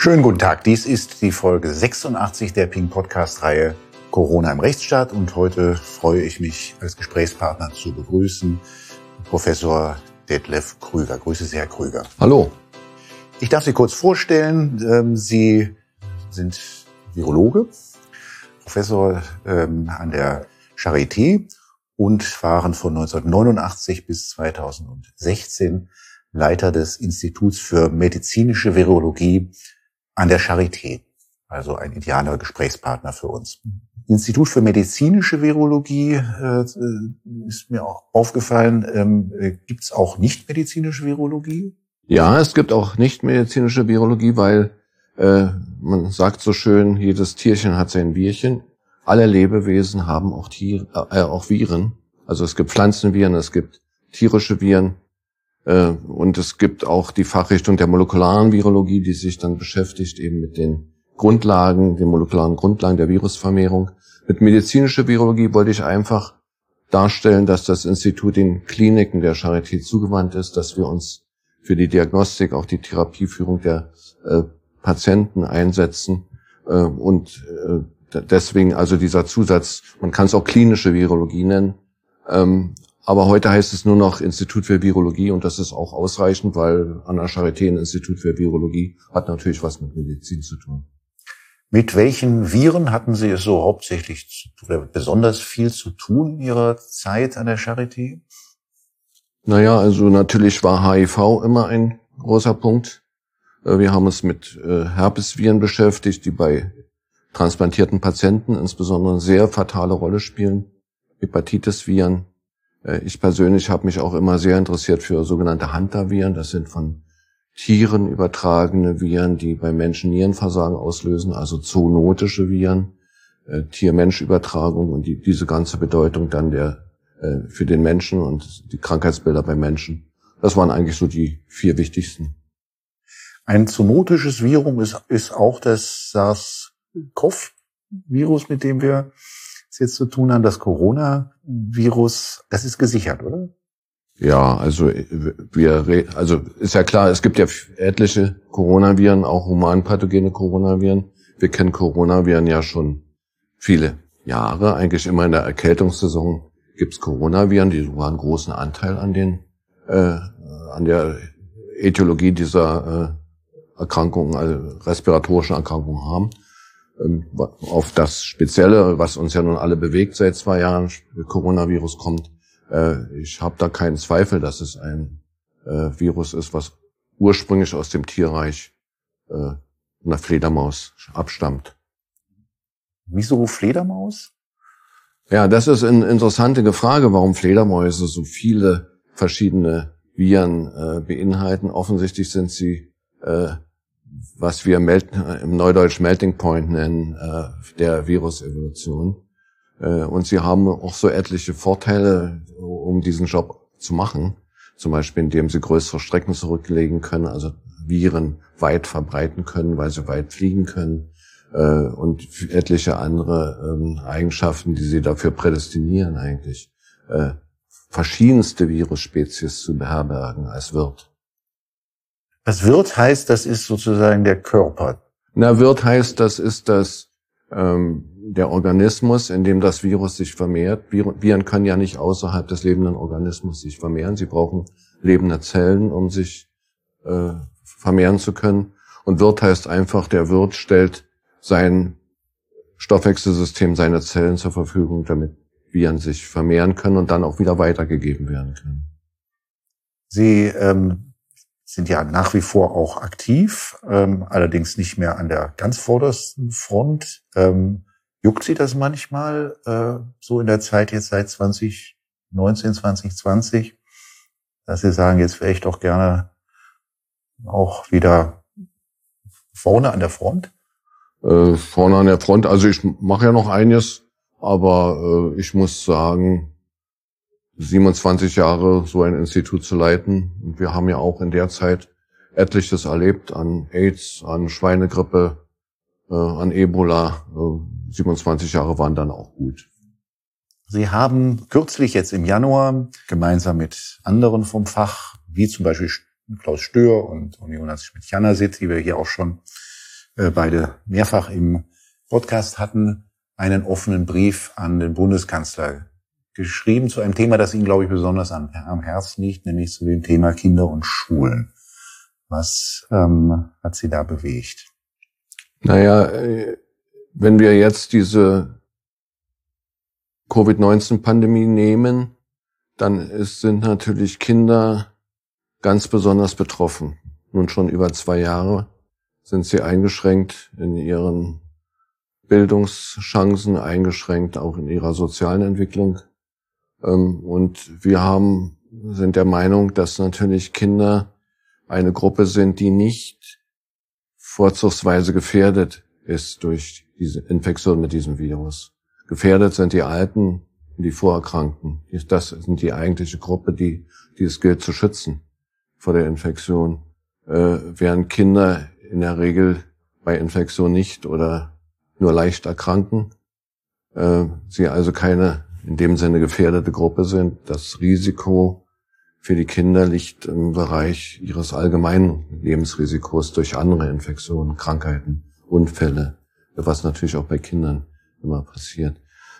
Schönen guten Tag, dies ist die Folge 86 der Ping-Podcast-Reihe Corona im Rechtsstaat und heute freue ich mich, als Gesprächspartner zu begrüßen Professor Detlef Krüger. Grüße Sie, Herr Krüger. Hallo. Ich darf Sie kurz vorstellen. Sie sind Virologe, Professor an der Charité und waren von 1989 bis 2016 Leiter des Instituts für medizinische Virologie an der Charité. Also ein idealer Gesprächspartner für uns. Institut für medizinische Virologie ist mir auch aufgefallen. Gibt es auch nicht-medizinische Virologie? Ja, es gibt auch nicht-medizinische Virologie, weil man sagt so schön, jedes Tierchen hat sein Bierchen. Alle Lebewesen haben auch Viren. Also es gibt Pflanzenviren, es gibt tierische Viren und es gibt auch die Fachrichtung der molekularen Virologie, die sich dann beschäftigt eben mit den molekularen Grundlagen der Virusvermehrung. Mit medizinischer Virologie wollte ich einfach darstellen, dass das Institut den Kliniken der Charité zugewandt ist, dass wir uns für die Diagnostik, auch die Therapieführung der Patienten einsetzen und deswegen also dieser Zusatz, man kann es auch klinische Virologie nennen, aber heute heißt es nur noch Institut für Virologie und das ist auch ausreichend, weil an der Charité ein Institut für Virologie hat natürlich was mit Medizin zu tun. Mit welchen Viren hatten Sie es so hauptsächlich oder besonders viel zu tun in Ihrer Zeit an der Charité? Naja, also natürlich war HIV immer ein großer Punkt. Wir haben uns mit Herpesviren beschäftigt, die bei transplantierten Patienten insbesondere eine sehr fatale Rolle spielen. Hepatitis-Viren. Ich persönlich habe mich auch immer sehr interessiert für sogenannte Hantaviren. Das sind von Tieren übertragene Viren, die bei Menschen Nierenversagen auslösen, also zoonotische Viren, Tier-Mensch-Übertragung und diese ganze Bedeutung dann für den Menschen und die Krankheitsbilder bei Menschen. Das waren eigentlich so die 4 wichtigsten. Ein zoonotisches Virus ist auch das SARS-CoV-Virus, mit dem wir es jetzt zu tun haben. Das Coronavirus, das ist gesichert, oder? Ja, also ist ja klar, es gibt ja etliche Coronaviren, auch humanpathogene Coronaviren. Wir kennen Coronaviren ja schon viele Jahre. Eigentlich immer in der Erkältungssaison gibt's Coronaviren, die sogar einen großen Anteil an der Ätiologie dieser Erkrankungen, also respiratorischen Erkrankungen haben. Auf das Spezielle, was uns ja nun alle bewegt seit 2 Jahren, Coronavirus kommt, ich habe da keinen Zweifel, dass es ein Virus ist, was ursprünglich aus dem Tierreich einer Fledermaus abstammt. Wieso Fledermaus? Ja, das ist eine interessante Frage, warum Fledermäuse so viele verschiedene Viren beinhalten. Offensichtlich sind sie, was wir im Neudeutsch Melting Point nennen, der Virusevolution. Und sie haben auch so etliche Vorteile, um diesen Job zu machen. Zum Beispiel, indem sie größere Strecken zurücklegen können, also Viren weit verbreiten können, weil sie weit fliegen können. Und etliche andere Eigenschaften, die sie dafür prädestinieren eigentlich, verschiedenste Virusspezies zu beherbergen als Wirt. Was Wirt heißt, das ist sozusagen der Körper. Wirt heißt, das ist der Organismus, in dem das Virus sich vermehrt. Viren können ja nicht außerhalb des lebenden Organismus sich vermehren. Sie brauchen lebende Zellen, um sich vermehren zu können. Und Wirt heißt einfach, der Wirt stellt sein Stoffwechselsystem, seine Zellen zur Verfügung, damit Viren sich vermehren können und dann auch wieder weitergegeben werden können. Sie sind ja nach wie vor auch aktiv, allerdings nicht mehr an der ganz vordersten Front. Juckt Sie das manchmal so in der Zeit jetzt seit 2019, 2020, dass Sie sagen, jetzt wäre ich doch gerne auch wieder vorne an der Front? Vorne an der Front, also ich mache ja noch einiges, aber ich muss sagen, 27 Jahre so ein Institut zu leiten. Und wir haben ja auch in der Zeit etliches erlebt an AIDS, an Schweinegrippe, an Ebola. 27 Jahre waren dann auch gut. Sie haben kürzlich jetzt im Januar gemeinsam mit anderen vom Fach, wie zum Beispiel Klaus Stör und Jonas Schmidt-Janasit, die wir hier auch schon beide mehrfach im Podcast hatten, einen offenen Brief an den Bundeskanzler geschrieben zu einem Thema, das Ihnen, glaube ich, besonders am Herzen liegt, nämlich zu dem Thema Kinder und Schulen. Was hat Sie da bewegt? Naja, wenn wir jetzt diese Covid-19-Pandemie nehmen, dann sind natürlich Kinder ganz besonders betroffen. Nun schon über 2 Jahre sind sie eingeschränkt in ihren Bildungschancen, eingeschränkt auch in ihrer sozialen Entwicklung. Und wir sind der Meinung, dass natürlich Kinder eine Gruppe sind, die nicht vorzugsweise gefährdet ist durch diese Infektion mit diesem Virus. Gefährdet sind die Alten, die Vorerkrankten. Das sind die eigentliche Gruppe, die es gilt zu schützen vor der Infektion. Während Kinder in der Regel bei Infektion nicht oder nur leicht erkranken, sie also keine in dem Sinne gefährdete Gruppe sind. Das Risiko für die Kinder liegt im Bereich ihres allgemeinen Lebensrisikos durch andere Infektionen, Krankheiten, Unfälle, was natürlich auch bei Kindern immer passiert.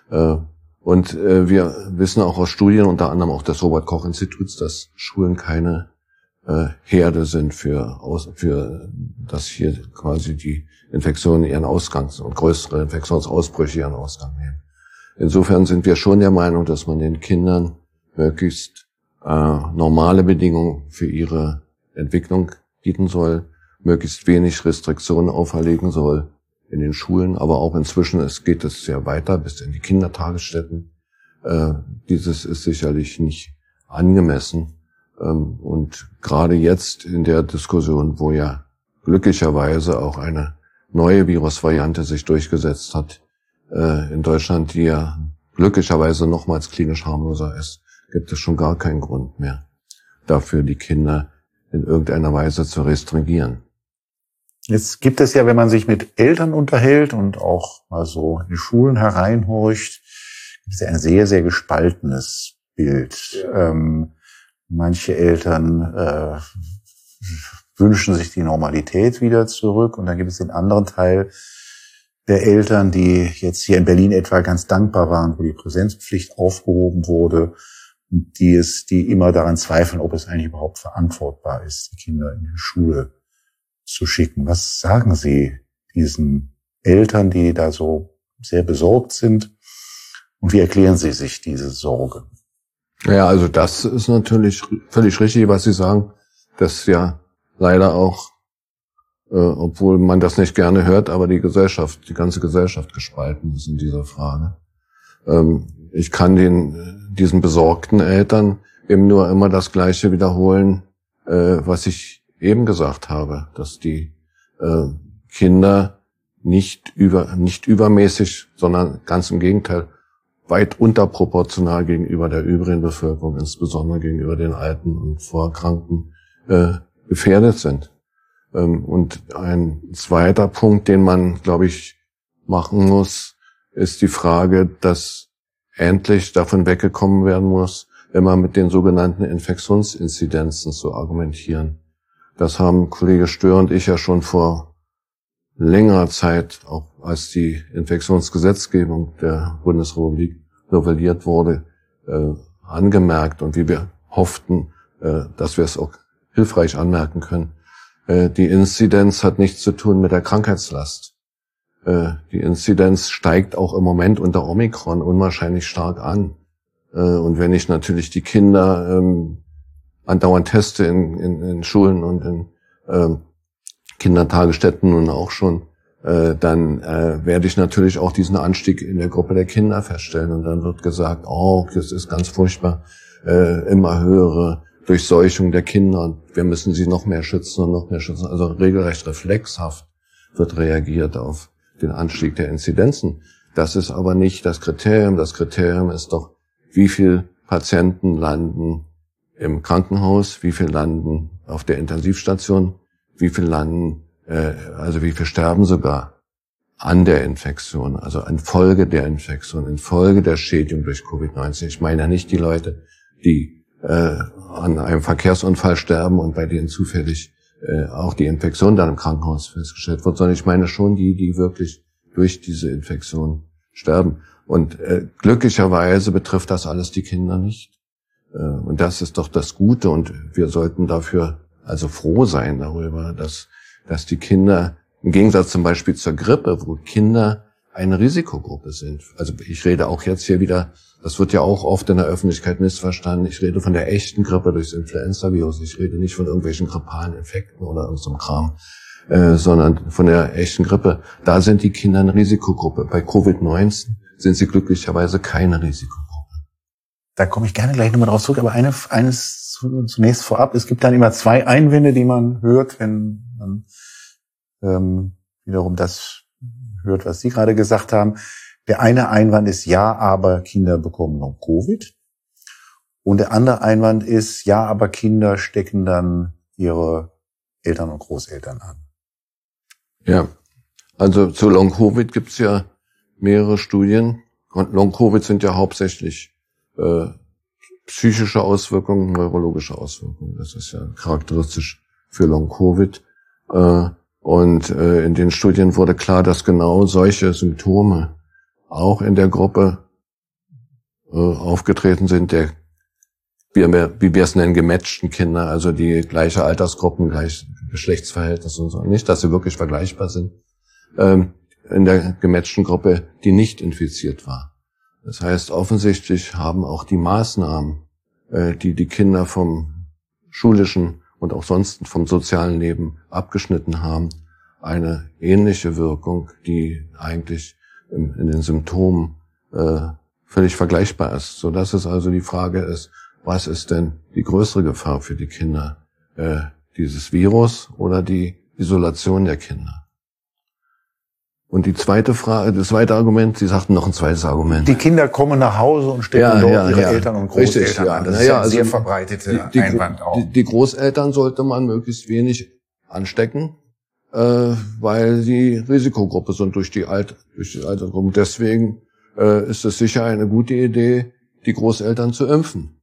Und wir wissen auch aus Studien, unter anderem auch des Robert-Koch-Instituts, dass Schulen keine Herde sind für dass hier quasi die Infektionen ihren Ausgang und größere Infektionsausbrüche ihren Ausgang nehmen. Insofern sind wir schon der Meinung, dass man den Kindern möglichst normale Bedingungen für ihre Entwicklung bieten soll, möglichst wenig Restriktionen auferlegen soll in den Schulen, aber auch inzwischen geht es sehr weiter bis in die Kindertagesstätten. Dieses ist sicherlich nicht angemessen. Und gerade jetzt in der Diskussion, wo ja glücklicherweise auch eine neue Virusvariante sich durchgesetzt hat, in Deutschland, die ja glücklicherweise nochmals klinisch harmloser ist, gibt es schon gar keinen Grund mehr dafür, die Kinder in irgendeiner Weise zu restringieren. Jetzt gibt es ja, wenn man sich mit Eltern unterhält und auch mal so in die Schulen hereinhorcht, gibt es ja ein sehr, sehr gespaltenes Bild. Ja. Manche Eltern wünschen sich die Normalität wieder zurück und dann gibt es den anderen Teil der Eltern, die jetzt hier in Berlin etwa ganz dankbar waren, wo die Präsenzpflicht aufgehoben wurde und die immer daran zweifeln, ob es eigentlich überhaupt verantwortbar ist, die Kinder in die Schule zu schicken. Was sagen Sie diesen Eltern, die da so sehr besorgt sind? Und wie erklären Sie sich diese Sorge? Ja, also das ist natürlich völlig richtig, was Sie sagen, dass ja leider auch, obwohl man das nicht gerne hört, aber die ganze Gesellschaft gespalten ist in dieser Frage. Ich kann diesen besorgten Eltern eben nur immer das Gleiche wiederholen, was ich eben gesagt habe, dass die Kinder nicht übermäßig, sondern ganz im Gegenteil weit unterproportional gegenüber der übrigen Bevölkerung, insbesondere gegenüber den Alten und Vorerkrankten, gefährdet sind. Und ein zweiter Punkt, den man, glaube ich, machen muss, ist die Frage, dass endlich davon weggekommen werden muss, immer mit den sogenannten Infektionsinzidenzen zu argumentieren. Das haben Kollege Stör und ich ja schon vor längerer Zeit, auch als die Infektionsgesetzgebung der Bundesrepublik novelliert wurde, angemerkt und wie wir hofften, dass wir es auch hilfreich anmerken können. Die Inzidenz hat nichts zu tun mit der Krankheitslast. Die Inzidenz steigt auch im Moment unter Omikron unwahrscheinlich stark an. Und wenn ich natürlich die Kinder andauernd teste in Schulen und in Kindertagesstätten und auch schon, dann werde ich natürlich auch diesen Anstieg in der Gruppe der Kinder feststellen. Und dann wird gesagt, das ist ganz furchtbar, immer höhere Durchseuchung der Kinder und wir müssen sie noch mehr schützen und noch mehr schützen. Also regelrecht reflexhaft wird reagiert auf den Anstieg der Inzidenzen. Das ist aber nicht das Kriterium. Das Kriterium ist doch, wie viel Patienten landen im Krankenhaus, wie viel landen auf der Intensivstation, wie viel landen, wie viel sterben sogar an der Infektion, also infolge der Infektion, infolge der Schädigung durch Covid-19. Ich meine ja nicht die Leute, die an einem Verkehrsunfall sterben und bei denen zufällig auch die Infektion dann im Krankenhaus festgestellt wird, sondern ich meine schon die wirklich durch diese Infektion sterben. Und glücklicherweise betrifft das alles die Kinder nicht. Und das ist doch das Gute. Und wir sollten dafür also froh sein darüber, dass die Kinder, im Gegensatz zum Beispiel zur Grippe, wo Kinder eine Risikogruppe sind. Also ich rede auch jetzt hier wieder, das wird ja auch oft in der Öffentlichkeit missverstanden, ich rede von der echten Grippe durchs Influenza-Virus. Ich rede nicht von irgendwelchen grippalen Infekten oder irgendeinem Kram, sondern von der echten Grippe. Da sind die Kinder eine Risikogruppe. Bei Covid-19 sind sie glücklicherweise keine Risikogruppe. Da komme ich gerne gleich nochmal drauf zurück, aber eines zunächst vorab. Es gibt dann immer zwei Einwände, die man hört, wenn man wiederum das hört, was Sie gerade gesagt haben. Der eine Einwand ist, ja, aber Kinder bekommen noch Covid. Und der andere Einwand ist, ja, aber Kinder stecken dann ihre Eltern und Großeltern an. Ja, also zu Long-Covid gibt's ja mehrere Studien. Und Long-Covid sind ja hauptsächlich psychische Auswirkungen, neurologische Auswirkungen. Das ist ja charakteristisch für Long-Covid. Und in den Studien wurde klar, dass genau solche Symptome auch in der Gruppe aufgetreten sind, der, wie wir es nennen, gematchten Kinder, also die gleiche Altersgruppen, gleich Geschlechtsverhältnisse und so. Nicht, dass sie wirklich vergleichbar sind. In der gematchten Gruppe, die nicht infiziert war. Das heißt, offensichtlich haben auch die Maßnahmen, die Kinder vom schulischen und auch sonst vom sozialen Leben abgeschnitten haben, eine ähnliche Wirkung, die eigentlich in den Symptomen völlig vergleichbar ist. So dass es also die Frage ist, was ist denn die größere Gefahr für die Kinder? Dieses Virus oder die Isolation der Kinder? Und die zweite Frage, das zweite Argument, Sie sagten noch ein zweites Argument. Die Kinder kommen nach Hause und stecken dort ihre Eltern und Großeltern richtig, an. Das ist ja ein sehr verbreiteter Einwand auch. Die Großeltern sollte man möglichst wenig anstecken, weil sie Risikogruppe sind durch die Altersgruppe. Deswegen ist es sicher eine gute Idee, die Großeltern zu impfen.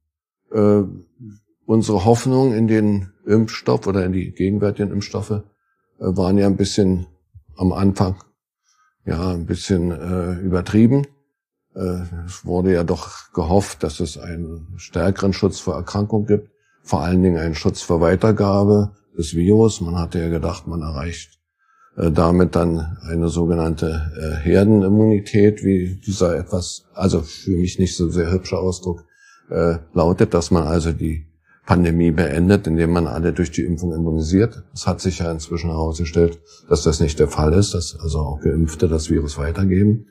Unsere Hoffnung in den Impfstoff oder in die gegenwärtigen Impfstoffe waren ja ein bisschen am Anfang ein bisschen übertrieben. Es wurde ja doch gehofft, dass es einen stärkeren Schutz vor Erkrankung gibt, vor allen Dingen einen Schutz vor Weitergabe des Virus. Man hatte ja gedacht, man erreicht damit dann eine sogenannte Herdenimmunität, wie dieser etwas, also für mich nicht so sehr hübscher Ausdruck lautet, dass man also die Pandemie beendet, indem man alle durch die Impfung immunisiert. Es hat sich ja inzwischen herausgestellt, dass das nicht der Fall ist, dass also auch Geimpfte das Virus weitergeben.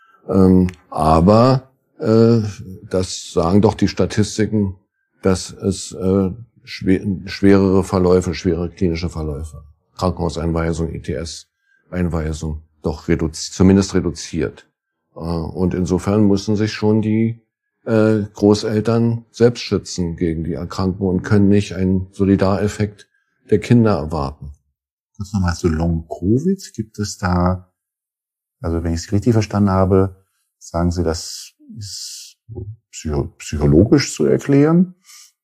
Aber das sagen doch die Statistiken, dass es schwerere Verläufe, schwere klinische Verläufe, Krankenhauseinweisung, ETS-Einweisung doch zumindest reduziert. Und insofern müssen sich schon die Großeltern selbst schützen gegen die Erkrankung und können nicht einen Solidareffekt der Kinder erwarten. Kurz nochmal zu Long-Covid. Gibt es da, also wenn ich es richtig verstanden habe, sagen Sie, das ist psychologisch zu erklären?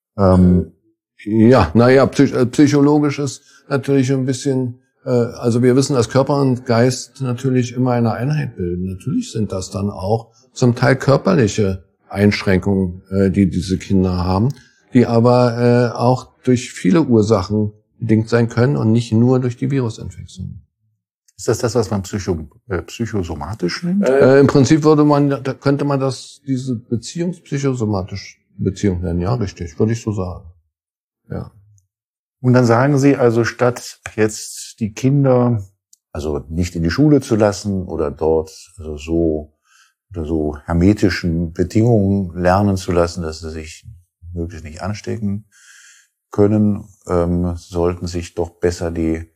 Psychologisch ist natürlich ein bisschen, also wir wissen, dass Körper und Geist natürlich immer eine Einheit bilden. Natürlich sind das dann auch zum Teil körperliche Einschränkungen, die diese Kinder haben, die aber auch durch viele Ursachen bedingt sein können und nicht nur durch die Virusinfektion. Ist das, was man psychosomatisch nennt? Im Prinzip könnte man diese psychosomatische Beziehung nennen. Ja, richtig, würde ich so sagen. Ja. Und dann sagen Sie also, statt jetzt die Kinder also nicht in die Schule zu lassen oder dort so hermetischen Bedingungen lernen zu lassen, dass sie sich möglichst nicht anstecken können, sollten sich doch besser die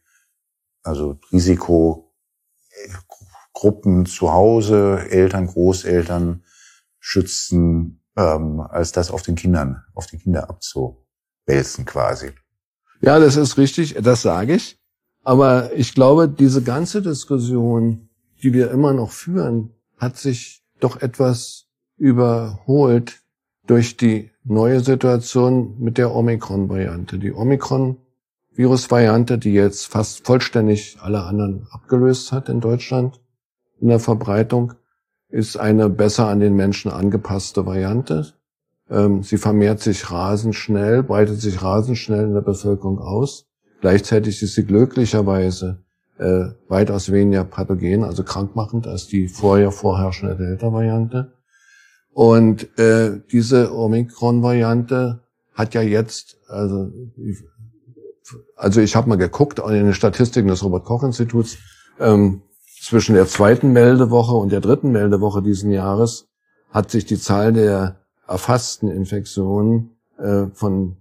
Risikogruppen zu Hause, Eltern, Großeltern schützen, als das auf die Kinder abzuwälzen quasi. Ja, das ist richtig, das sage ich. Aber ich glaube, diese ganze Diskussion, die wir immer noch führen, hat sich doch etwas überholt durch die neue Situation mit der Omikron-Variante. Die Omikron Virusvariante, die jetzt fast vollständig alle anderen abgelöst hat in Deutschland in der Verbreitung, ist eine besser an den Menschen angepasste Variante. Sie vermehrt sich rasend schnell, breitet sich rasend schnell in der Bevölkerung aus. Gleichzeitig ist sie glücklicherweise weitaus weniger pathogen, also krankmachend, als die vorherrschende Delta-Variante. Und diese Omikron-Variante hat ja jetzt, also ich habe mal geguckt in den Statistiken des Robert-Koch-Instituts, zwischen der zweiten Meldewoche und der dritten Meldewoche diesen Jahres hat sich die Zahl der erfassten Infektionen um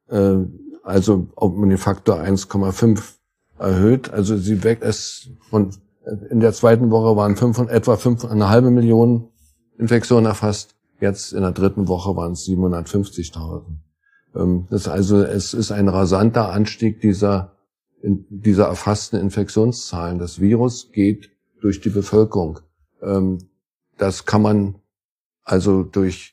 den Faktor 1,5 erhöht. Also in der zweiten Woche waren etwa 5,5 Millionen Infektionen erfasst. Jetzt in der dritten Woche waren es 750.000. Es ist ein rasanter Anstieg dieser erfassten Infektionszahlen. Das Virus geht durch die Bevölkerung. Das kann man also durch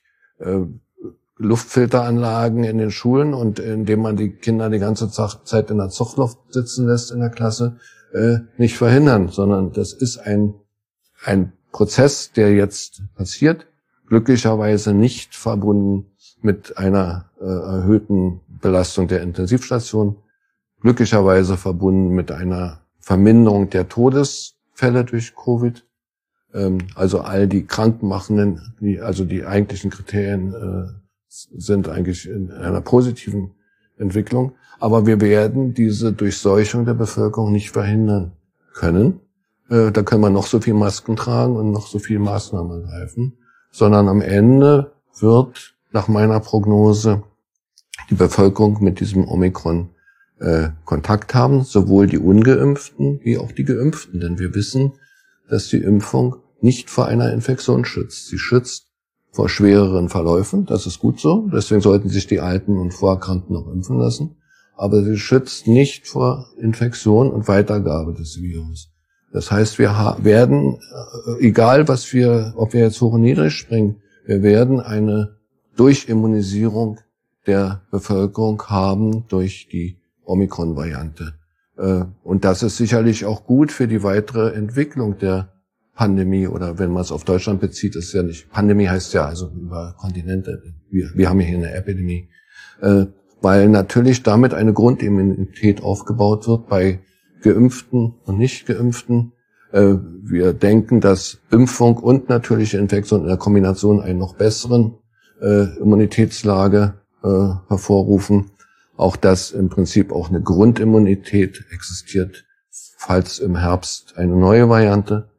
Luftfilteranlagen in den Schulen und indem man die Kinder die ganze Zeit in der Zuchtluft sitzen lässt in der Klasse, nicht verhindern, sondern das ist ein Prozess, der jetzt passiert, glücklicherweise nicht verbunden mit einer erhöhten Belastung der Intensivstation, glücklicherweise verbunden mit einer Verminderung der Todesfälle durch Covid. Also all die krankmachenden, die eigentlichen Kriterien sind eigentlich in einer positiven Entwicklung. Aber wir werden diese Durchseuchung der Bevölkerung nicht verhindern können. Da können wir noch so viel Masken tragen und noch so viel Maßnahmen ergreifen. Sondern am Ende wird nach meiner Prognose die Bevölkerung mit diesem Omikron Kontakt haben, sowohl die Ungeimpften wie auch die Geimpften. Denn wir wissen, dass die Impfung nicht vor einer Infektion schützt. Sie schützt vor schwereren Verläufen, das ist gut so. Deswegen sollten sich die Alten und Vorerkrankten noch impfen lassen. Aber sie schützt nicht vor Infektion und Weitergabe des Virus. Das heißt, wir werden, egal ob wir jetzt hoch und niedrig springen, wir werden eine Durchimmunisierung der Bevölkerung haben durch die Omikron-Variante. Und das ist sicherlich auch gut für die weitere Entwicklung der Pandemie, oder wenn man es auf Deutschland bezieht, ist ja nicht, Pandemie heißt ja also über Kontinente, wir haben hier eine Epidemie, weil natürlich damit eine Grundimmunität aufgebaut wird bei Geimpften und Nicht-Geimpften. Wir denken, dass Impfung und natürliche Infektion in der Kombination einen noch besseren Immunitätslage hervorrufen. Auch dass im Prinzip auch eine Grundimmunität existiert, falls im Herbst eine neue Variante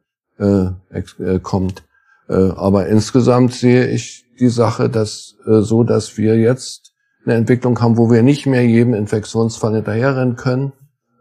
kommt. Aber insgesamt sehe ich die Sache, dass wir jetzt eine Entwicklung haben, wo wir nicht mehr jedem Infektionsfall hinterherrennen können,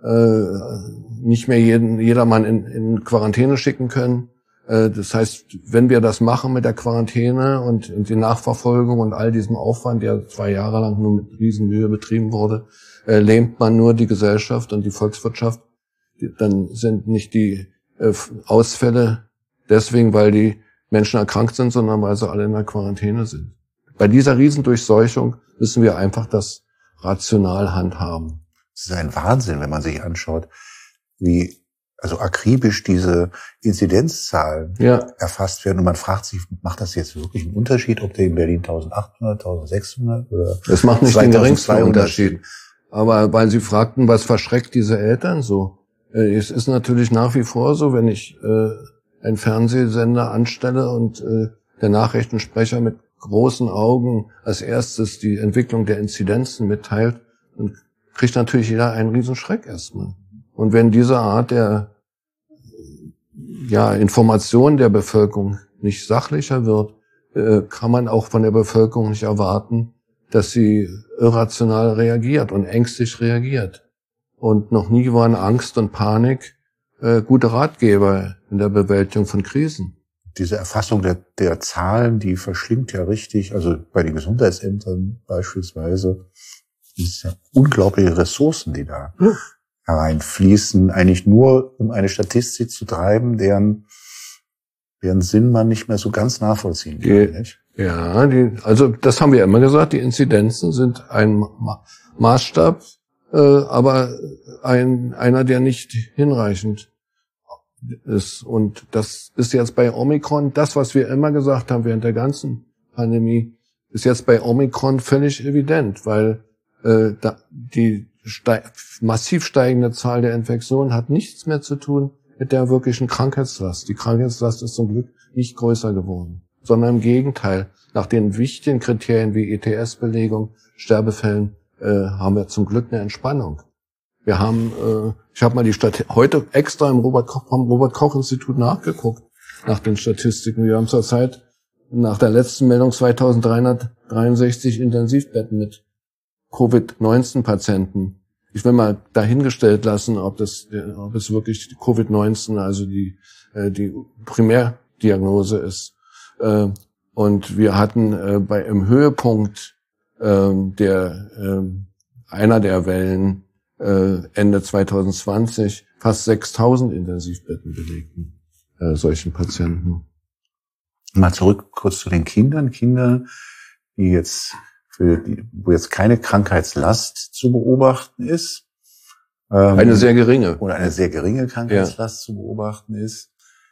nicht mehr jedermann in Quarantäne schicken können. Das heißt, wenn wir das machen mit der Quarantäne und die Nachverfolgung und all diesem Aufwand, der 2 Jahre lang nur mit Riesenmühe betrieben wurde, lähmt man nur die Gesellschaft und die Volkswirtschaft. Dann sind nicht die Ausfälle deswegen, weil die Menschen erkrankt sind, sondern weil sie alle in der Quarantäne sind. Bei dieser Riesendurchseuchung müssen wir einfach das rational handhaben. Es ist ein Wahnsinn, wenn man sich anschaut, wie akribisch diese Inzidenzzahlen erfasst werden. Und man fragt sich, macht das jetzt wirklich einen Unterschied, ob der in Berlin 1800, 1600 oder es macht nicht den geringsten Unterschied. Aber weil Sie fragten, was verschreckt diese Eltern so? Es ist natürlich nach wie vor so, wenn ich einen Fernsehsender anstelle und der Nachrichtensprecher mit großen Augen als erstes die Entwicklung der Inzidenzen mitteilt, dann kriegt natürlich jeder einen Riesenschreck erstmal. Und wenn diese Art der Information der Bevölkerung nicht sachlicher wird, kann man auch von der Bevölkerung nicht erwarten, dass sie irrational reagiert und ängstlich reagiert. Und noch nie waren Angst und Panik gute Ratgeber in der Bewältigung von Krisen. Diese Erfassung der Zahlen, die verschlingt ja richtig, also bei den Gesundheitsämtern beispielsweise, das ist ja unglaubliche Ressourcen, die da hereinfließen, eigentlich nur, um eine Statistik zu treiben, deren Sinn man nicht mehr so ganz nachvollziehen kann. Nicht? Ja, also das haben wir immer gesagt, die Inzidenzen sind ein Maßstab aber einer, der nicht hinreichend ist. Und das ist jetzt bei Omikron, das, was wir immer gesagt haben während der ganzen Pandemie, ist jetzt bei Omikron völlig evident, weil die massiv steigende Zahl der Infektionen hat nichts mehr zu tun mit der wirklichen Krankheitslast. Die Krankheitslast ist zum Glück nicht größer geworden, sondern im Gegenteil. Nach den wichtigen Kriterien wie ETS-Belegung, Sterbefällen haben wir zum Glück eine Entspannung. Wir haben, ich habe mal die heute extra vom Robert-Koch-Institut nachgeguckt, nach den Statistiken. Wir haben zurzeit nach der letzten Meldung 2363 Intensivbetten mit Covid-19-Patienten. Ich will mal dahingestellt lassen, ob es wirklich Covid-19, also die Primärdiagnose ist. Und wir hatten im Höhepunkt einer der Wellen Ende 2020 fast 6000 Intensivbetten belegten solchen Patienten. Mal zurück kurz zu den Kindern. Kinder, wo jetzt keine Krankheitslast zu beobachten ist. Eine sehr geringe. Oder eine sehr geringe Krankheitslast zu beobachten ist.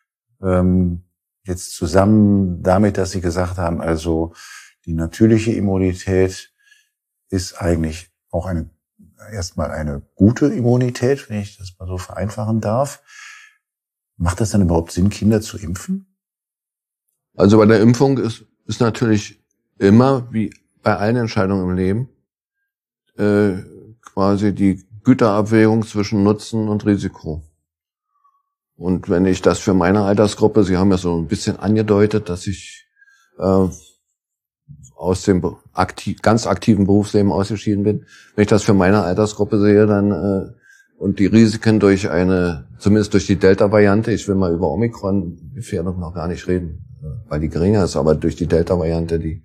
Jetzt zusammen damit, dass Sie gesagt haben, also die natürliche Immunität ist eigentlich auch erstmal eine gute Immunität, wenn ich das mal so vereinfachen darf. Macht das dann überhaupt Sinn, Kinder zu impfen? Also bei der Impfung ist natürlich immer, wie bei allen Entscheidungen im Leben, quasi die Güterabwägung zwischen Nutzen und Risiko. Und wenn ich das für meine Altersgruppe, Sie haben ja so ein bisschen angedeutet, dass ich aus dem ganz aktiven Berufsleben ausgeschieden bin, wenn ich das für meine Altersgruppe sehe, dann und die Risiken zumindest durch die Delta-Variante, ich will mal über Omikron-Gefährdung noch gar nicht reden, weil die geringer ist, aber durch die Delta-Variante die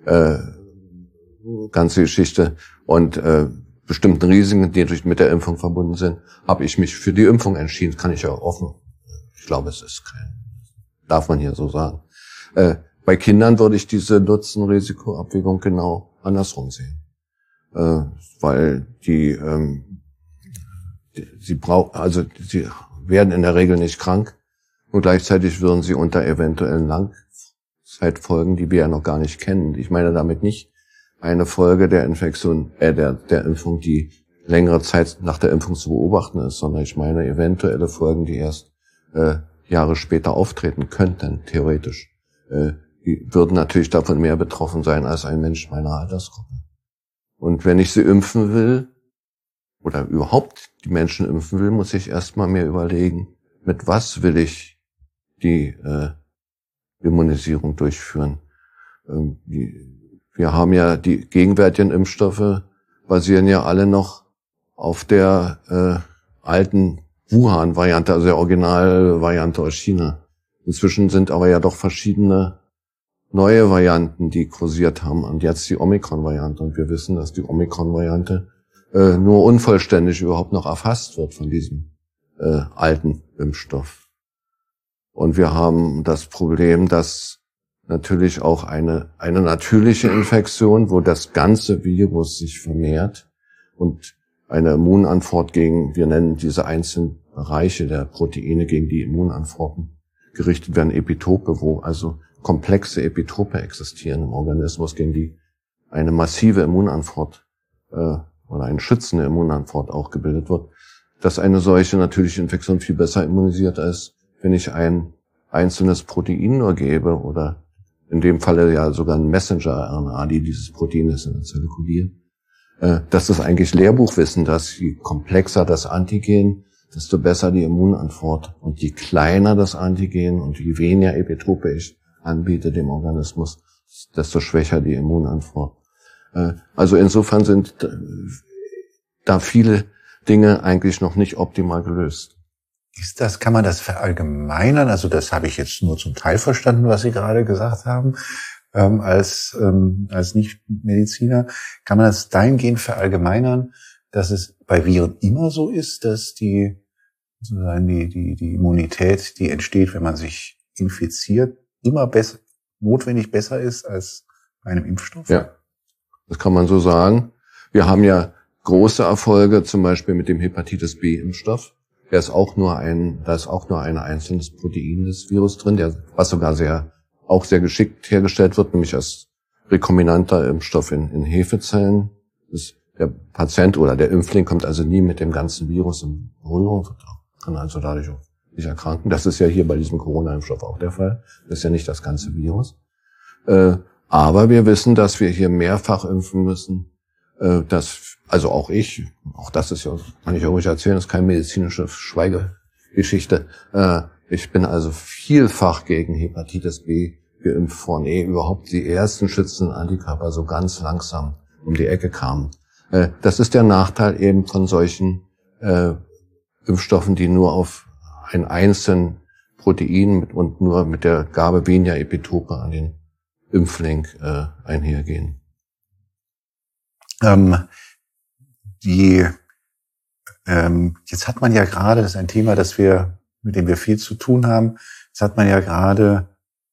ganze Geschichte und bestimmten Risiken, die mit der Impfung verbunden sind, habe ich mich für die Impfung entschieden. Kann ich ja offen. Ich glaube, darf man hier so sagen. Bei Kindern würde ich diese Nutzen-Risiko-Abwägung genau andersrum sehen, weil sie werden in der Regel nicht krank und gleichzeitig würden sie unter eventuellen Langzeitfolgen, die wir ja noch gar nicht kennen. Ich meine damit nicht eine Folge der Infektion, der Impfung, die längere Zeit nach der Impfung zu beobachten ist, sondern ich meine eventuelle Folgen, die erst Jahre später auftreten könnten, theoretisch. Die würden natürlich davon mehr betroffen sein als ein Mensch meiner Altersgruppe. Und wenn ich sie impfen will, oder überhaupt die Menschen impfen will, muss ich erstmal mir überlegen, mit was will ich die Immunisierung durchführen. Wir haben ja die gegenwärtigen Impfstoffe, basieren ja alle noch auf der alten Wuhan-Variante, also der Originalvariante aus China. Inzwischen sind aber ja doch verschiedene neue Varianten, die kursiert haben, und jetzt die Omikron-Variante. Und wir wissen, dass die Omikron-Variante nur unvollständig überhaupt noch erfasst wird von diesem alten Impfstoff. Und wir haben das Problem, dass natürlich auch eine natürliche Infektion, wo das ganze Virus sich vermehrt und eine Immunantwort wir nennen diese einzelnen Bereiche der Proteine, gegen die Immunantworten gerichtet werden, Epitope, wo also komplexe Epitope existieren im Organismus, gegen die eine massive Immunantwort oder eine schützende Immunantwort auch gebildet wird, dass eine solche natürliche Infektion viel besser immunisiert ist, wenn ich ein einzelnes Protein nur gebe oder in dem Falle ja sogar ein Messenger-RNA, die dieses Protein ist in der Zelle kodiert. Das ist eigentlich Lehrbuchwissen, dass je komplexer das Antigen, desto besser die Immunantwort. Und je kleiner das Antigen und je weniger Epitope ich anbiete dem Organismus, desto schwächer die Immunantwort. Also insofern sind da viele Dinge eigentlich noch nicht optimal gelöst. Kann man das verallgemeinern? Also das habe ich jetzt nur zum Teil verstanden, was Sie gerade gesagt haben, als Nicht-Mediziner. Kann man das dahingehend verallgemeinern, dass es bei Viren immer so ist, dass die Immunität, die entsteht, wenn man sich infiziert, immer notwendig besser ist als bei einem Impfstoff? Ja, das kann man so sagen. Wir haben ja große Erfolge, zum Beispiel mit dem Hepatitis B-Impfstoff. Da ist auch nur ein einzelnes Protein des Virus drin, was sogar auch sehr geschickt hergestellt wird, nämlich als rekombinanter Impfstoff in Hefezellen. Der Patient oder der Impfling kommt also nie mit dem ganzen Virus in Berührung, kann also dadurch auch nicht erkranken. Das ist ja hier bei diesem Corona-Impfstoff auch der Fall. Das ist ja nicht das ganze Virus. Aber wir wissen, dass wir hier mehrfach impfen müssen. Also auch ich, auch das ist ja, kann ich auch ruhig erzählen, das ist keine medizinische Schweigegeschichte. Ich bin also vielfach gegen Hepatitis B geimpft worden, überhaupt die ersten schützenden Antikörper so ganz langsam um die Ecke kamen. Das ist der Nachteil eben von solchen Impfstoffen, die nur auf ein einzelnes Protein und nur mit der Gabe weniger Epitope an den Impfling einhergehen. Jetzt hat man ja gerade, das ist ein Thema, mit dem wir viel zu tun haben, jetzt hat man ja gerade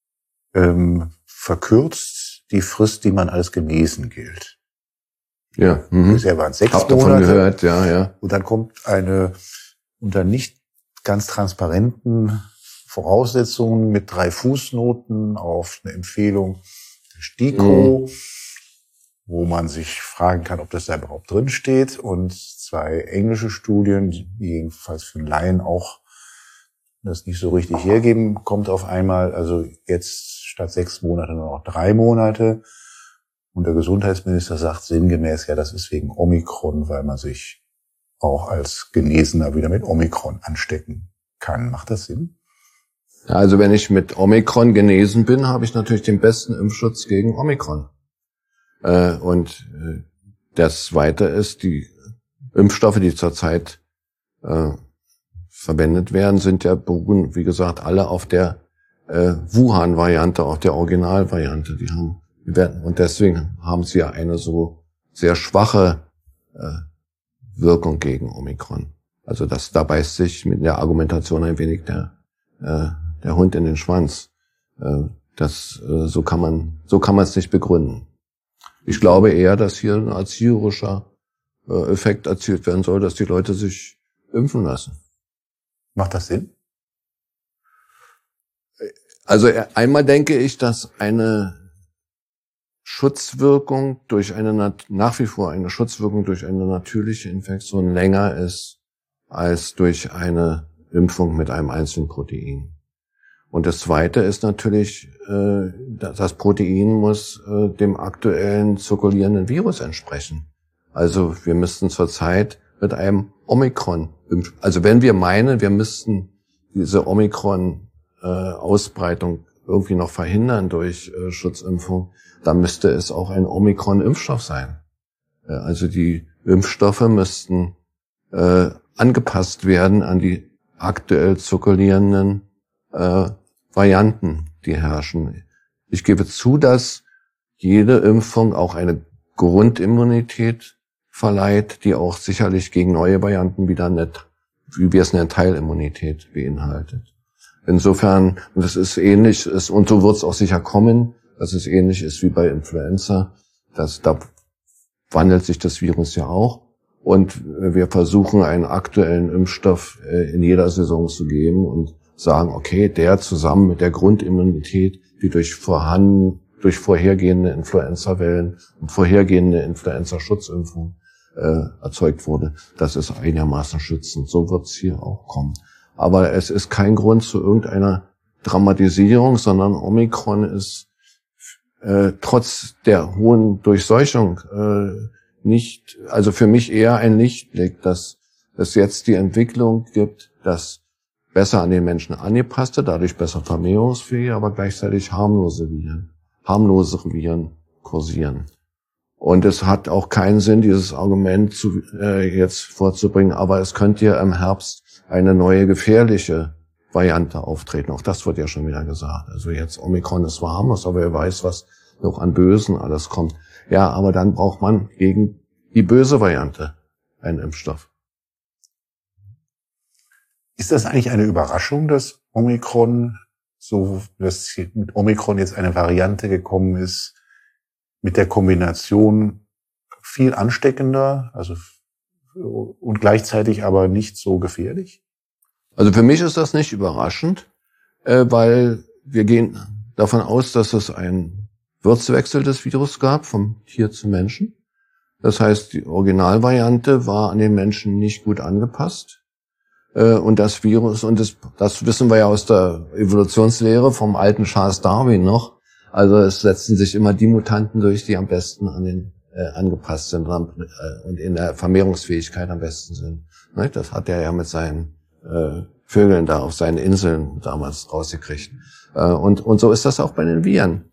verkürzt die Frist, die man als genesen gilt. Ja. Bisher waren es 6 Monate. Davon gehört, ja. Und dann kommt eine unter nicht ganz transparenten Voraussetzungen mit 3 Fußnoten auf eine Empfehlung der STIKO, wo man sich fragen kann, ob das da überhaupt drin steht, und 2 englische Studien, die jedenfalls für einen Laien auch das nicht so richtig hergeben, kommt auf einmal, also jetzt statt 6 Monate nur noch 3 Monate. Und der Gesundheitsminister sagt sinngemäß, ja, das ist wegen Omikron, weil man sich auch als Genesener wieder mit Omikron anstecken kann. Macht das Sinn? Ja, also wenn ich mit Omikron genesen bin, habe ich natürlich den besten Impfschutz gegen Omikron. Und das Zweite ist, die Impfstoffe, die zurzeit verwendet werden, sind ja beruhen, wie gesagt, alle auf der Wuhan-Variante, auf der Originalvariante. Und deswegen haben sie ja eine so sehr schwache Wirkung gegen Omikron. Also da beißt sich mit der Argumentation ein wenig der Hund in den Schwanz. So kann man es nicht begründen. Ich glaube eher, dass hier ein erzieherischer Effekt erzielt werden soll, dass die Leute sich impfen lassen. Macht das Sinn? Also einmal denke ich, dass eine Schutzwirkung nach wie vor eine Schutzwirkung durch eine natürliche Infektion länger ist als durch eine Impfung mit einem einzelnen Protein. Und das Zweite ist natürlich, das Protein muss dem aktuellen zirkulierenden Virus entsprechen. Also wir müssten zurzeit mit einem Omikron impfen. Also wenn wir meinen, wir müssten diese Omikron-Ausbreitung irgendwie noch verhindern durch Schutzimpfung, dann müsste es auch ein Omikron-Impfstoff sein. Also die Impfstoffe müssten angepasst werden an die aktuell zirkulierenden Varianten, die herrschen. Ich gebe zu, dass jede Impfung auch eine Grundimmunität verleiht, die auch sicherlich gegen neue Varianten wieder wie wir es nennen, Teilimmunität beinhaltet. Insofern, und das ist ähnlich, und so wird es auch sicher kommen, dass es ähnlich ist wie bei Influenza, da wandelt sich das Virus ja auch. Und wir versuchen, einen aktuellen Impfstoff in jeder Saison zu geben und sagen, okay, der zusammen mit der Grundimmunität, die durch vorhergehende Influenza-Wellen und vorhergehende Influenza-Schutzimpfung erzeugt wurde, das ist einigermaßen schützend. So wird es hier auch kommen. Aber es ist kein Grund zu irgendeiner Dramatisierung, sondern Omikron ist trotz der hohen Durchseuchung also für mich eher ein Lichtblick, dass es jetzt die Entwicklung gibt, dass besser an den Menschen angepasste, dadurch besser vermehrungsfähige, aber gleichzeitig harmlosere Viren kursieren. Und es hat auch keinen Sinn, dieses Argument jetzt vorzubringen, aber es könnte ja im Herbst eine neue gefährliche Variante auftreten. Auch das wird ja schon wieder gesagt. Also jetzt Omikron ist zwar harmlos, aber wer weiß, was noch an Bösen alles kommt. Ja, aber dann braucht man gegen die böse Variante einen Impfstoff. Ist das eigentlich eine Überraschung, dass mit Omikron jetzt eine Variante gekommen ist, mit der Kombination viel ansteckender, also und gleichzeitig aber nicht so gefährlich? Also für mich ist das nicht überraschend, weil wir gehen davon aus, dass es einen Wirtswechsel des Virus gab, vom Tier zum Menschen. Das heißt, die Originalvariante war an den Menschen nicht gut angepasst. Und das Virus, und das wissen wir ja aus der Evolutionslehre vom alten Charles Darwin noch, also es setzen sich immer die Mutanten durch, die am besten an den angepasst sind und in der Vermehrungsfähigkeit am besten sind. Das hat er ja mit seinen Vögeln da auf seinen Inseln damals rausgekriegt. Und so ist das auch bei den Viren.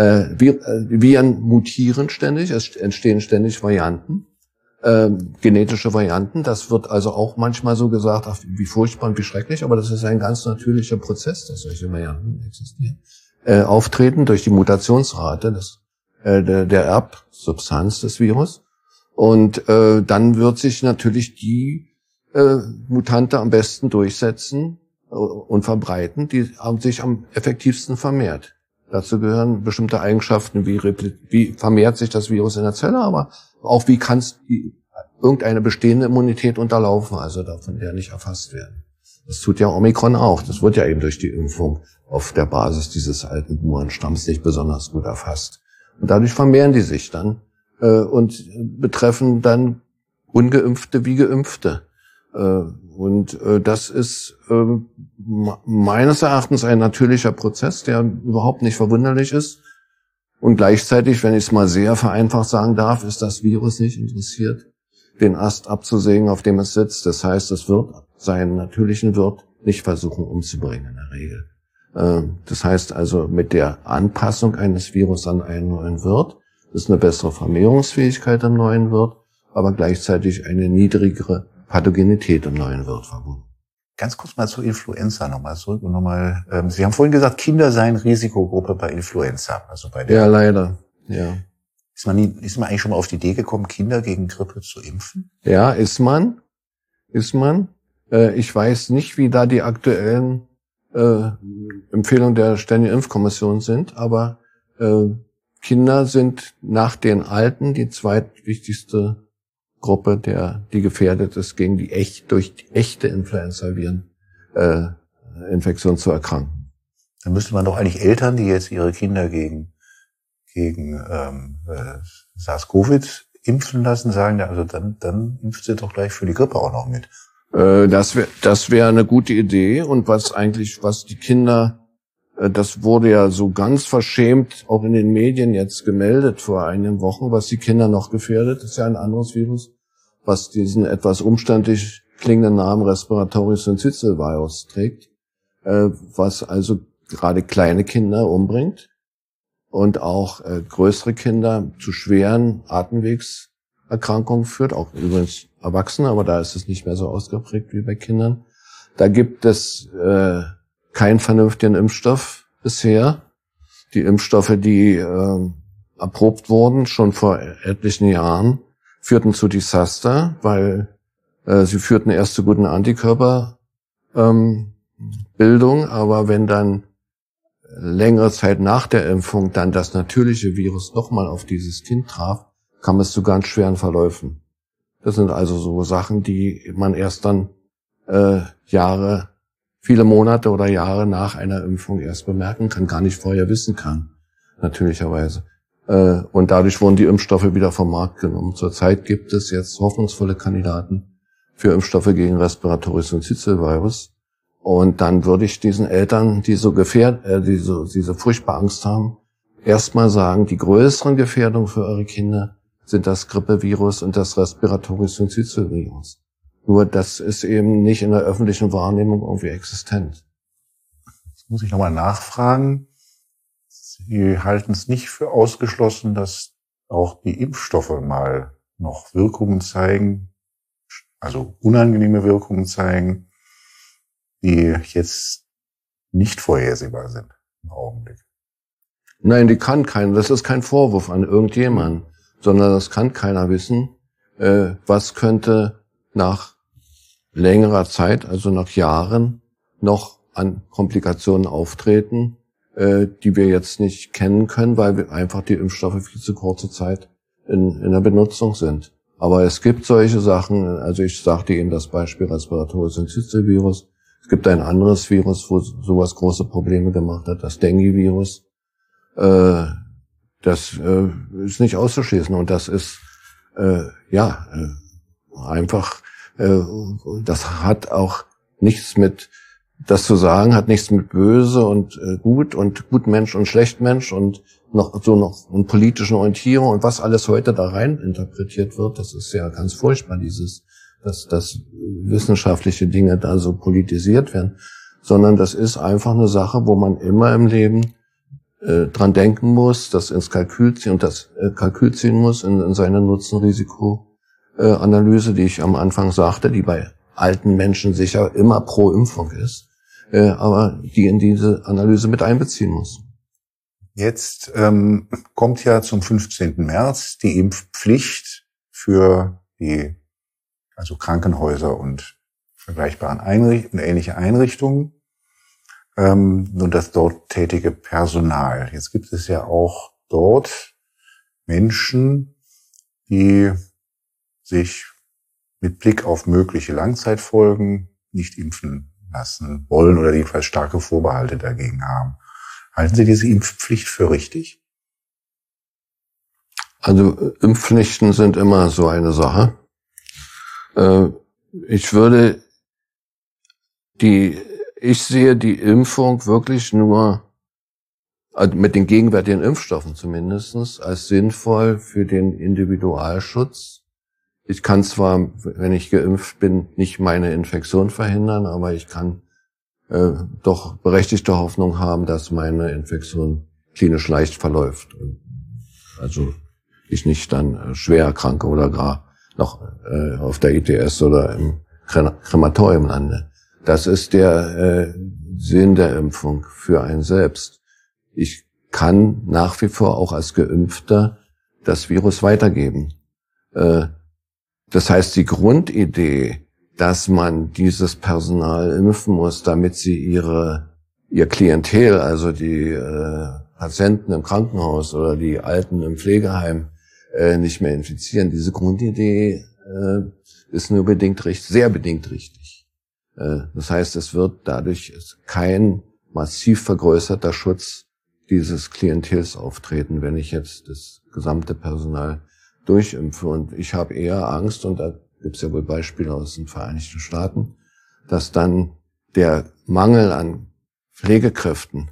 Viren mutieren ständig, es entstehen ständig Varianten, genetische Varianten. Das wird also auch manchmal so gesagt, ach, wie furchtbar und wie schrecklich, aber das ist ein ganz natürlicher Prozess, dass solche Varianten existieren. Auftreten durch die Mutationsrate der Erbsubstanz des Virus. Und dann wird sich natürlich die Mutante am besten durchsetzen und verbreiten, die sich am effektivsten vermehrt. Dazu gehören bestimmte Eigenschaften, wie vermehrt sich das Virus in der Zelle, aber auch wie kann es irgendeine bestehende Immunität unterlaufen, also davon der nicht erfasst werden. Das tut ja Omikron auch. Das wird ja eben durch die Impfung auf der Basis dieses alten Buren-Stamms nicht besonders gut erfasst. Und dadurch vermehren die sich dann und betreffen dann Ungeimpfte wie Geimpfte. Und das ist meines Erachtens ein natürlicher Prozess, der überhaupt nicht verwunderlich ist. Und gleichzeitig, wenn ich es mal sehr vereinfacht sagen darf, ist das Virus nicht interessiert, den Ast abzusägen, auf dem es sitzt. Das heißt, es wird seinen natürlichen Wirt nicht versuchen umzubringen in der Regel. Das heißt also, mit der Anpassung eines Virus an einen neuen Wirt ist eine bessere Vermehrungsfähigkeit am neuen Wirt, aber gleichzeitig eine niedrigere Pathogenität im neuen Wirt verbunden. Ganz kurz mal zur Influenza nochmal zurück und nochmal, Sie haben vorhin gesagt, Kinder seien Risikogruppe bei Influenza. Also bei der, ja, leider, ja. Ist man eigentlich schon mal auf die Idee gekommen, Kinder gegen Grippe zu impfen? Ja, ist man. Ich weiß nicht, wie da die aktuellen Empfehlungen der Ständigen Impfkommission sind, aber Kinder sind nach den Alten die zweitwichtigste Gruppe, die gefährdet ist, gegen durch die echte Influenza-Viren Infektion zu erkranken. Dann müsste man doch eigentlich Eltern, die jetzt ihre Kinder gegen SARS-CoV impfen lassen, sagen, also dann impft sie doch gleich für die Grippe auch noch mit. Das wäre eine gute Idee. Und was die Kinder, das wurde ja so ganz verschämt auch in den Medien jetzt gemeldet vor einigen Wochen, was die Kinder noch gefährdet, ist ja ein anderes Virus, was diesen etwas umständlich klingenden Namen Respiratory Syncytial Virus trägt, was also gerade kleine Kinder umbringt und auch größere Kinder zu schweren Atemwegserkrankungen führt, auch übrigens Erwachsene, aber da ist es nicht mehr so ausgeprägt wie bei Kindern. Da gibt es keinen vernünftigen Impfstoff bisher. Die Impfstoffe, die erprobt wurden, schon vor etlichen Jahren, führten zu Desaster, weil sie führten erst zu guten Antikörperbildung, aber wenn dann längere Zeit nach der Impfung dann das natürliche Virus nochmal auf dieses Kind traf, kam es zu ganz schweren Verläufen. Das sind also so Sachen, die man erst dann viele Monate oder Jahre nach einer Impfung erst bemerken kann, gar nicht vorher wissen kann, natürlicherweise. Und dadurch wurden die Impfstoffe wieder vom Markt genommen. Zurzeit gibt es jetzt hoffnungsvolle Kandidaten für Impfstoffe gegen Respiratory Syncytial Virus. Und dann würde ich diesen Eltern, die so diese furchtbare Angst haben, erstmal sagen, die größeren Gefährdungen für eure Kinder sind das Grippevirus und das Respiratory Syncytial Virus. Nur das ist eben nicht in der öffentlichen Wahrnehmung irgendwie existent. Jetzt muss ich nochmal nachfragen. Sie halten es nicht für ausgeschlossen, dass auch die Impfstoffe mal noch Wirkungen zeigen, also unangenehme Wirkungen zeigen, die jetzt nicht vorhersehbar sind im Augenblick. Nein, das ist kein Vorwurf an irgendjemanden, sondern das kann keiner wissen, was könnte nach längerer Zeit, also nach Jahren, noch an Komplikationen auftreten, die wir jetzt nicht kennen können, weil einfach die Impfstoffe viel zu kurze Zeit in der Benutzung sind. Aber es gibt solche Sachen, also ich sagte eben das Beispiel Respiratorisches Syncytial-Virus. Es gibt ein anderes Virus, wo sowas große Probleme gemacht hat, das Dengue-Virus. Das ist nicht auszuschließen und das ist einfach, das hat auch nichts mit, das zu sagen, hat nichts mit böse und gut Mensch und schlecht Mensch und noch und politischen Orientierung und was alles heute da rein interpretiert wird. Das ist ja ganz furchtbar, dass wissenschaftliche Dinge da so politisiert werden, sondern das ist einfach eine Sache, wo man immer im Leben dran denken muss, das ins Kalkül ziehen und das Kalkül ziehen muss in seine Nutzen-Risiko-Analyse, die ich am Anfang sagte, die bei alten Menschen sicher immer pro Impfung ist, aber die in diese Analyse mit einbeziehen muss. Jetzt kommt ja zum 15. März die Impfpflicht für die Krankenhäuser und vergleichbaren und ähnliche Einrichtungen. Und das dort tätige Personal. Jetzt gibt es ja auch dort Menschen, die sich mit Blick auf mögliche Langzeitfolgen nicht impfen lassen wollen oder jedenfalls starke Vorbehalte dagegen haben. Halten Sie diese Impfpflicht für richtig? Also Impfpflichten sind immer so eine Sache. Ich sehe die Impfung wirklich nur, also mit den gegenwärtigen Impfstoffen zumindestens, als sinnvoll für den Individualschutz. Ich kann zwar, wenn ich geimpft bin, nicht meine Infektion verhindern, aber ich kann doch berechtigte Hoffnung haben, dass meine Infektion klinisch leicht verläuft. Also ich nicht dann schwer erkranke oder gar noch auf der ITS oder im Krematorium lande. Das ist der Sinn der Impfung für einen selbst. Ich kann nach wie vor auch als Geimpfter das Virus weitergeben. Das heißt, die Grundidee, dass man dieses Personal impfen muss, damit sie ihr Klientel, also die Patienten im Krankenhaus oder die Alten im Pflegeheim nicht mehr infizieren, diese Grundidee ist nur sehr bedingt richtig. Das heißt, es wird dadurch kein massiv vergrößerter Schutz dieses Klientels auftreten, wenn ich jetzt das gesamte Personal durchimpfe. Und ich habe eher Angst, und da gibt es ja wohl Beispiele aus den Vereinigten Staaten, dass dann der Mangel an Pflegekräften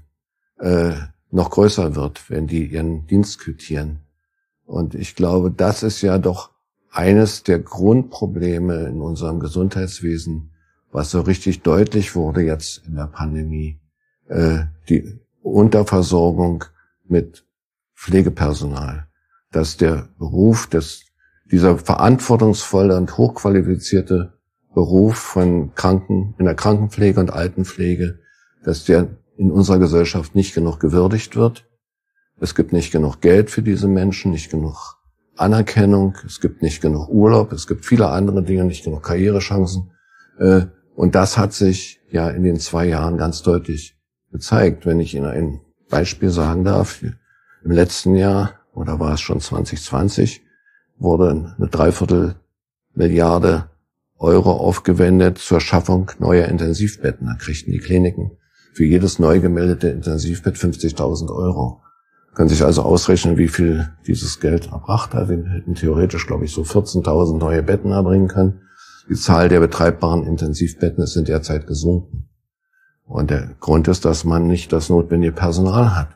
noch größer wird, wenn die ihren Dienst quittieren. Und ich glaube, das ist ja doch eines der Grundprobleme in unserem Gesundheitswesen, was so richtig deutlich wurde jetzt in der Pandemie. Die Unterversorgung mit Pflegepersonal. Dass der Beruf, dieser verantwortungsvolle und hochqualifizierte Beruf in der Krankenpflege und Altenpflege, dass der in unserer Gesellschaft nicht genug gewürdigt wird. Es gibt nicht genug Geld für diese Menschen, nicht genug Anerkennung, es gibt nicht genug Urlaub, es gibt viele andere Dinge, nicht genug Karrierechancen. Und das hat sich ja in den 2 Jahren ganz deutlich gezeigt. Wenn ich Ihnen ein Beispiel sagen darf, im letzten Jahr, oder war es schon 2020, wurde eine 3/4 Milliarde Euro aufgewendet zur Schaffung neuer Intensivbetten. Da kriegten die Kliniken für jedes neu gemeldete Intensivbett 50.000 Euro. Können sich also ausrechnen, wie viel dieses Geld erbracht hat. Wir hätten theoretisch, glaube ich, so 14.000 neue Betten erbringen können. Die Zahl der betreibbaren Intensivbetten ist in der Zeit gesunken. Und der Grund ist, dass man nicht das notwendige Personal hat,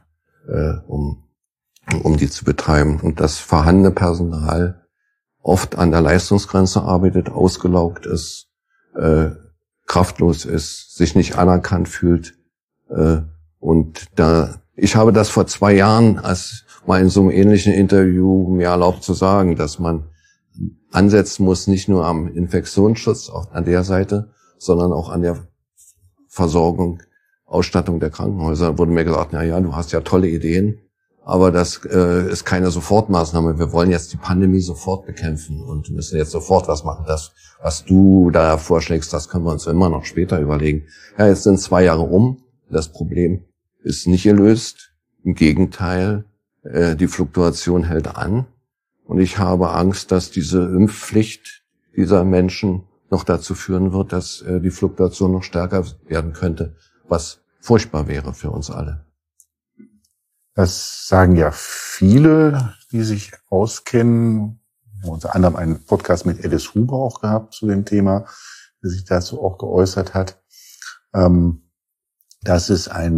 um die zu betreiben. Und das vorhandene Personal oft an der Leistungsgrenze arbeitet, ausgelaugt ist, kraftlos ist, sich nicht anerkannt fühlt. Ich habe das vor 2 Jahren mal in so einem ähnlichen Interview mir erlaubt zu sagen, dass man ansetzen muss, nicht nur am Infektionsschutz an der Seite, sondern auch an der Versorgung, Ausstattung der Krankenhäuser. Da wurde mir gesagt, na ja, du hast ja tolle Ideen, aber das ist keine Sofortmaßnahme. Wir wollen jetzt die Pandemie sofort bekämpfen und müssen jetzt sofort was machen. Das, was du da vorschlägst, das können wir uns immer noch später überlegen. Ja, jetzt sind 2 Jahre rum. Das Problem ist nicht gelöst. Im Gegenteil, die Fluktuation hält an. Und ich habe Angst, dass diese Impfpflicht dieser Menschen noch dazu führen wird, dass die Fluktuation noch stärker werden könnte, was furchtbar wäre für uns alle. Das sagen ja viele, die sich auskennen. Unter anderem einen Podcast mit Alice Huber auch gehabt zu dem Thema, der sich dazu auch geäußert hat, dass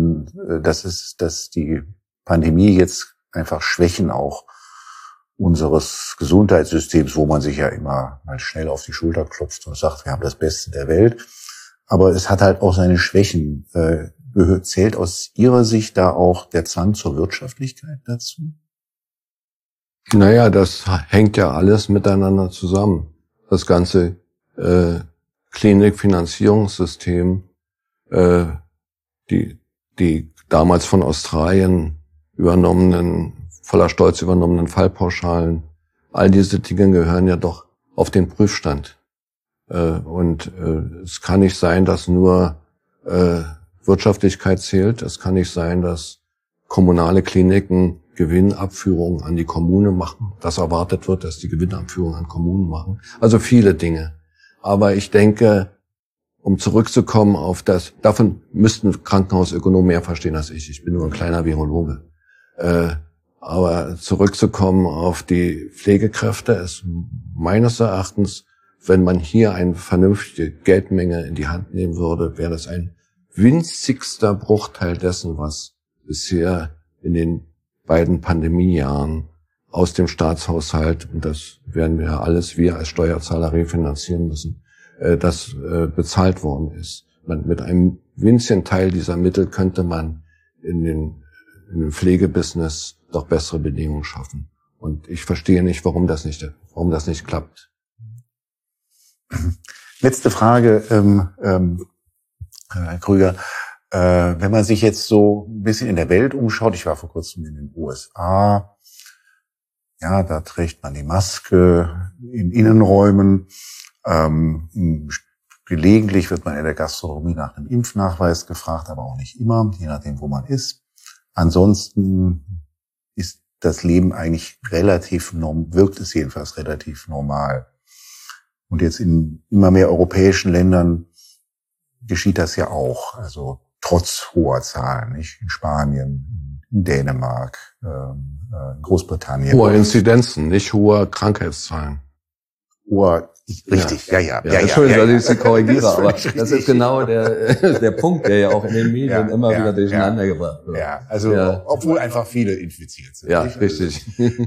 die Pandemie jetzt einfach Schwächen auch unseres Gesundheitssystems, wo man sich ja immer mal schnell auf die Schulter klopft und sagt, wir haben das Beste der Welt. Aber es hat halt auch seine Schwächen. Zählt aus Ihrer Sicht da auch der Zwang zur Wirtschaftlichkeit dazu? Naja, das hängt ja alles miteinander zusammen. Das ganze Klinikfinanzierungssystem, die damals von Australien voller Stolz übernommenen Fallpauschalen, all diese Dinge gehören ja doch auf den Prüfstand. Und es kann nicht sein, dass nur Wirtschaftlichkeit zählt. Es kann nicht sein, dass kommunale Kliniken Gewinnabführungen an die Kommune machen, dass erwartet wird, dass die Gewinnabführungen an Kommunen machen. Also viele Dinge. Aber ich denke, um zurückzukommen auf das, davon müssten Krankenhausökonomen mehr verstehen als ich. Ich bin nur ein kleiner Virologe. Aber zurückzukommen auf die Pflegekräfte ist meines Erachtens, wenn man hier eine vernünftige Geldmenge in die Hand nehmen würde, wäre das ein winzigster Bruchteil dessen, was bisher in den beiden Pandemiejahren aus dem Staatshaushalt, und das werden wir wir als Steuerzahler refinanzieren müssen, das bezahlt worden ist. Mit einem winzigen Teil dieser Mittel könnte man in dem Pflegebusiness doch bessere Bedingungen schaffen. Und ich verstehe nicht, warum das nicht klappt. Letzte Frage, Herr Krüger. Wenn man sich jetzt so ein bisschen in der Welt umschaut, ich war vor kurzem in den USA, ja, da trägt man die Maske in Innenräumen. Gelegentlich wird man in der Gastronomie nach einem Impfnachweis gefragt, aber auch nicht immer, je nachdem, wo man ist. Ansonsten ist das Leben eigentlich wirkt es jedenfalls relativ normal. Und jetzt in immer mehr europäischen Ländern geschieht das ja auch, also trotz hoher Zahlen, nicht? In Spanien, in Dänemark, in Großbritannien. Hohe Inzidenzen, nicht hohe Krankheitszahlen. Richtig, ja. Entschuldigung, dass ich Sie korrigiere, aber das ist genau der Punkt, der ja auch in den Medien immer wieder durcheinander gebracht wird. Ja, also obwohl einfach viele infiziert sind. Ja, nicht? richtig.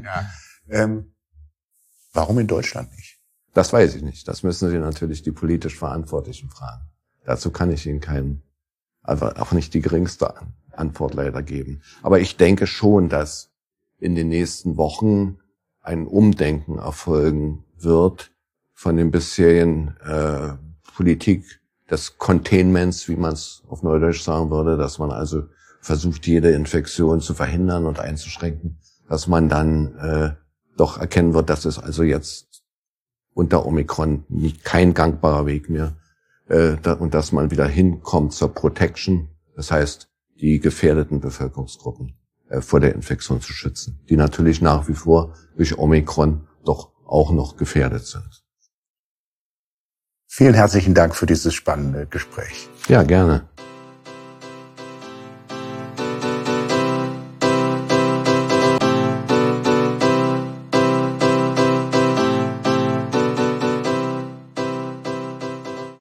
Warum in Deutschland nicht? Das weiß ich nicht. Das müssen Sie natürlich die politisch Verantwortlichen fragen. Dazu kann ich Ihnen auch nicht die geringste Antwort leider geben. Aber ich denke schon, dass in den nächsten Wochen ein Umdenken erfolgen wird von den bisherigen Politik des Containments, wie man es auf Neudeutsch sagen würde, dass man also versucht, jede Infektion zu verhindern und einzuschränken, dass man dann doch erkennen wird, dass es also jetzt unter Omikron kein gangbarer Weg mehr und dass man wieder hinkommt zur Protection, das heißt, die gefährdeten Bevölkerungsgruppen vor der Infektion zu schützen, die natürlich nach wie vor durch Omikron doch auch noch gefährdet sind. Vielen herzlichen Dank für dieses spannende Gespräch. Ja, gerne.